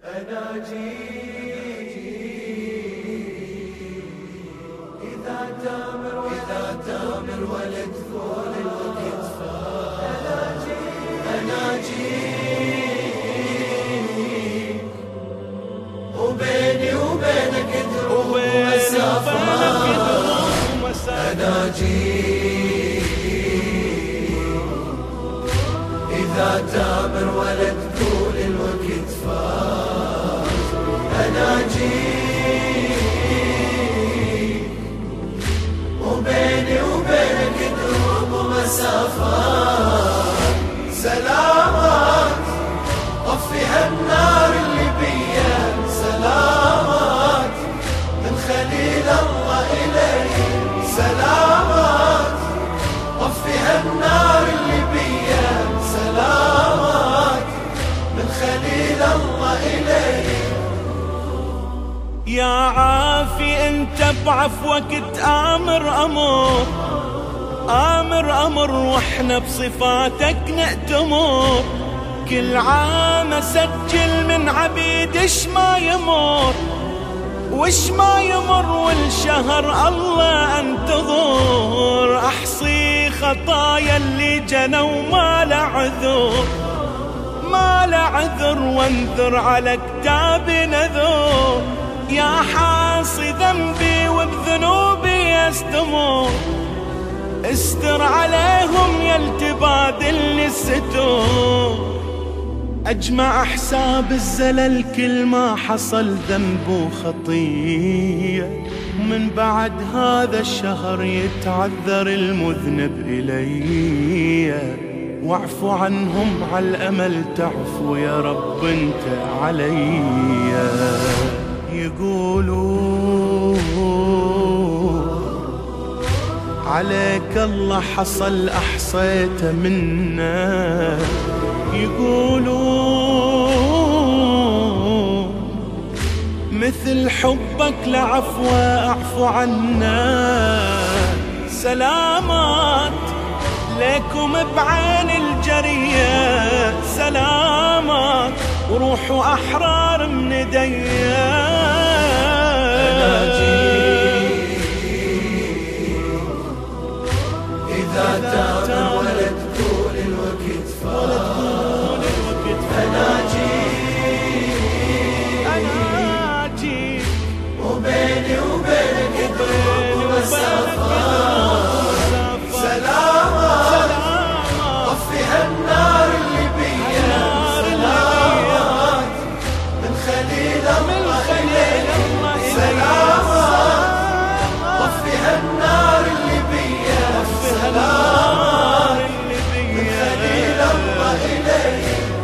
إذا تامر ولد فول الوقت فات أناجي وبيني وبينك دروب ومسافات أناجي إذا تامر ولد فول الوقت فات أناجي وبيني وبينك دروب ومسافات سلامات طفي هالنار اللي بيا سلامات من خليل الله إلي سلامات طفي هالنار اللي بيا سلامات من خليل الله إلي. يا عافي انت بعفوك تآمر أمر واحنا بصفاتك نأتمر. كل عام اسجل من عبيد اش ما يمر وش ما يمر والشهر الله انتظر. احصي خطايا اللي جنوا ما له عذر وانذر على كتاب نذور. يا حاصي ذنبي وبذنوبي استمر استر عليهم يا التبادل للستور. اجمع حساب الزلل كل ما حصل ذنب وخطية ومن بعد هذا الشهر يتعذر المذنب إلي. واعفو عنهم على الأمل تعفو يا رب انت علي. يقولوا عليك الله حصل أحصيت منا. يقولوا مثل حبك لعفو أعفو عنا. سلامات ليكم بعين الجرية سلامات وروحوا أحرار من ايديا. إذا تامر ولد طول الوقت فات أناجي وبيني وبينك دروب ومسافات سلامات طفي هالنار اللي بيا سلامات من خليل الله إلي سلامات طفي هالنار اللي بيا سلامات من خليل الله إلي.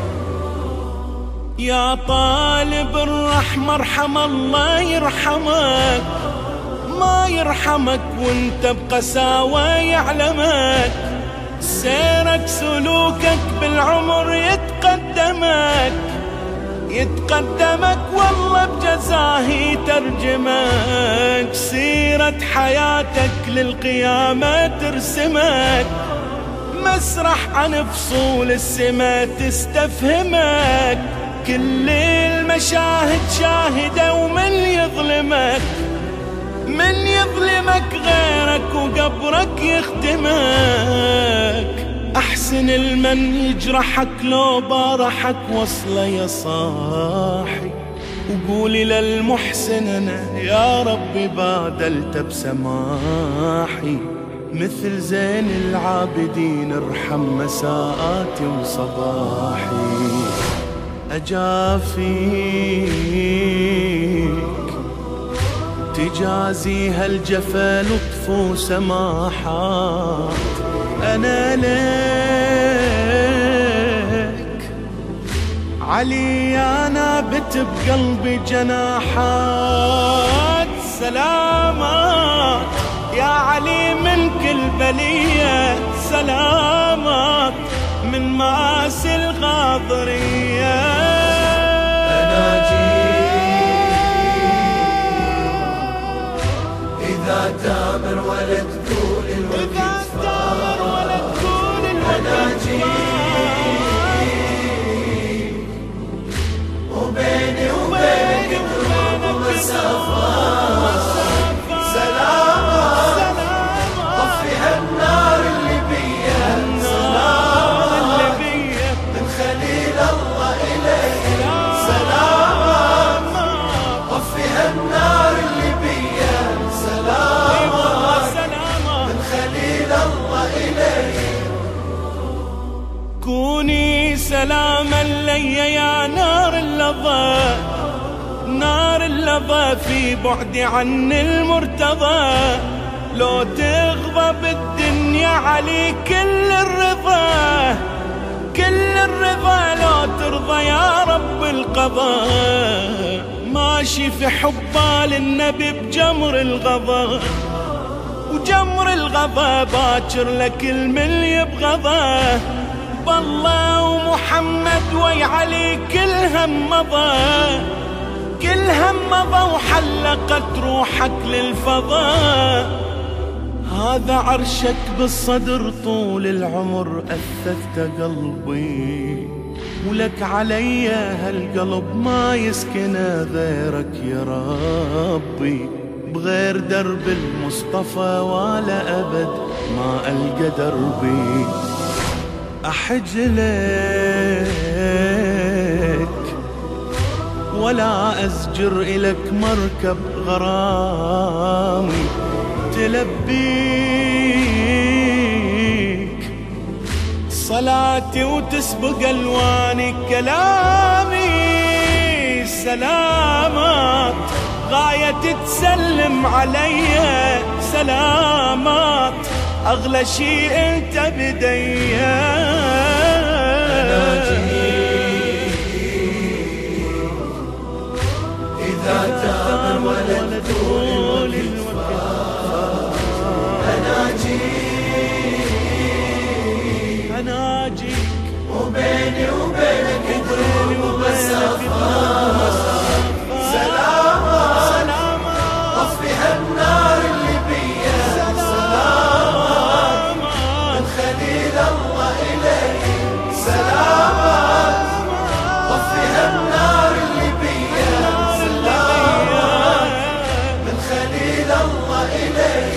يا طالب الرحمة ارحم الله يرحمك ما يرحمك وانت بقساوة يعلمك. سيرك سلوكك بالعمر يتقدمك والله بجزاه يترجمك. سيرة حياتك للقيامة ترسمك مسرح عن فصول السما تستفهمك. كل المشاهد شاهدة ومن يظلمك غيرك وقبرك يختمك. أحسن المن يجرحك لو بارحك وصله يا صاحي. وقولي للمحسن أنا يا ربي بادلت بسماحي. مثل زين العابدين ارحم مساءاتي وصباحي. أجافيك تجازي هالجفا لطف وسماحات. أنا لك علي أنا بت بقلبي جناحات. سلامات يا علي من كل بلية سلامات من مآسي الغاضرية. إذا تامر ولد طول الوقت فات أناجي وبيني كوني سلاما لي يا نار اللظى، نار اللظى في بعد عن المرتضى. لو تغضب الدنيا علي كل الرضا، كل الرضا لو ترضى يا رب القضاء. ماشي في حبال النبي بجمر الغضا، وجمر الغضا باكر لك المل يبغضا. بالله ومحمد وي علي كل هم مضى، كل هم مضى وحلقت روحك للفضاء. هذا عرشك بالصدر طول العمر أثثت قلبي، ولك علي هالقلب ما يسكن غيرك يا ربي. بغير درب المصطفى ولا أبد ما ألقى دربي. أحج لك ولا أزجر إلك مركب غرامي، تلبيك صلاتي وتسبق ألواني كلامي. سلامات غاية تسلم علي، سلامات أغلى شيء أنت بديا. إذا تاب الولد طول الوقت أناجيك، وبيني وبينك دروب ومسافة. سلامات طفيها النار اللي بيا، سلامات من خليل الله إلي. سلامات طفيها النار اللي بيا، سلامات من خليل الله إلي.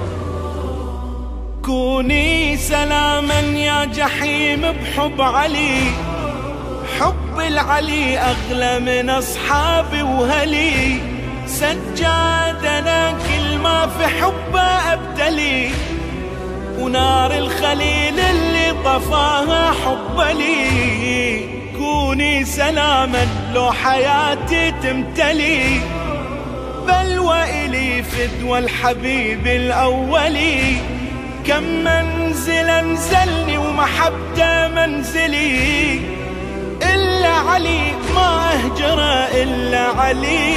كوني سلاما يا جحيم بحب علي، حب العلي أغلى من أصحابي وهلي. سجادنا كل ما في حبه أبتلي، ونار الخليل اللي طفاها حب لي. كوني سلاما لو حياتي تمتلي، بل وإلي فدوى الحبيب الأولي. كم منزل انزلني ومحبته منزلي، إلا علي ما أهجره إلا علي.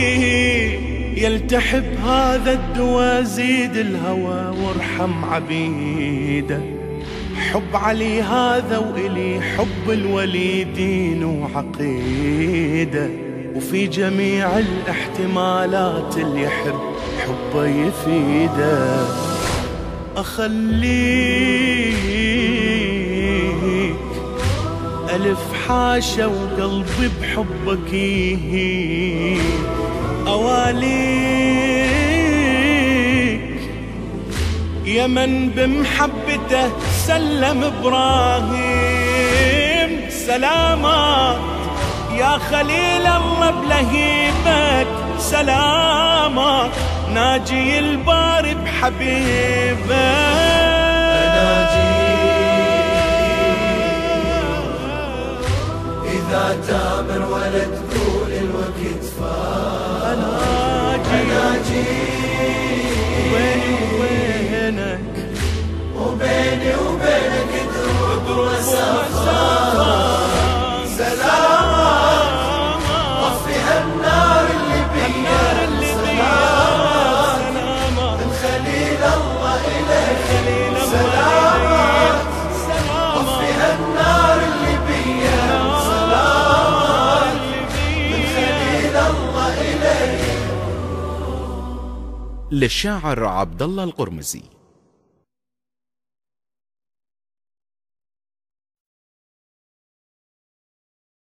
يلتحب هذا الدواء زيد الهوى وارحم عبيده. حب علي هذا وإلي حب الولي دين وعقيده. وفي جميع الاحتمالات اللي يحب حبه يفيده. أخليك ألف حاشا وقلبي بحبك يهين. أواليك يا من بمحبته سلم إبراهيم. سلامات يا خليل الله بلهيبك، سلامات ناجي الباري بحبيبه. إذا تاب الولد طول الوقت فات. أناجي وبيني وبينك، وبيني وبينك دروب ومسافات. سلامات طفيها النار اللي بيا، سلامات من خليل الله إليك. سلامات طفيها النار اللي بيا، سلامات من خليل الله إليك. للشاعر عبد الله القرمزي.